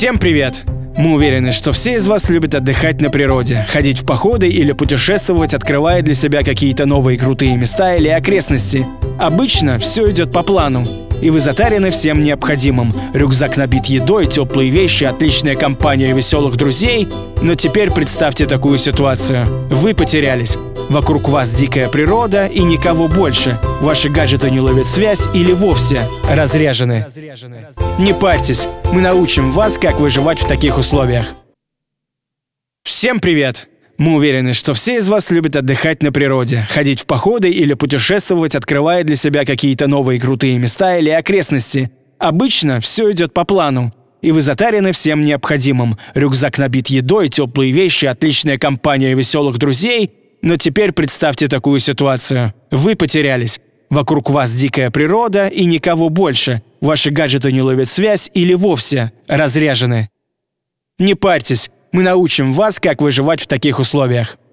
Всем привет! Мы уверены, что все из вас любят отдыхать на природе, ходить в походы или путешествовать, открывая для себя какие-то новые крутые места или окрестности. Обычно все идет по плану, и вы затарены всем необходимым. Рюкзак набит едой, теплые вещи, отличная компания веселых друзей. Но теперь представьте такую ситуацию. Вы потерялись. Вокруг вас дикая природа и никого больше. Ваши гаджеты не ловят связь или вовсе разряжены. Не парьтесь, мы научим вас, как выживать в таких условиях. Всем привет! Мы уверены, что все из вас любят отдыхать на природе, ходить в походы или путешествовать, открывая для себя какие-то новые крутые места или окрестности. Обычно все идет по плану, и вы затарены всем необходимым. Рюкзак набит едой, теплые вещи, отличная компания веселых друзей. Но теперь представьте такую ситуацию. Вы потерялись. Вокруг вас дикая природа и никого больше. Ваши гаджеты не ловят связь или вовсе разряжены. Не парьтесь, мы научим вас, как выживать в таких условиях.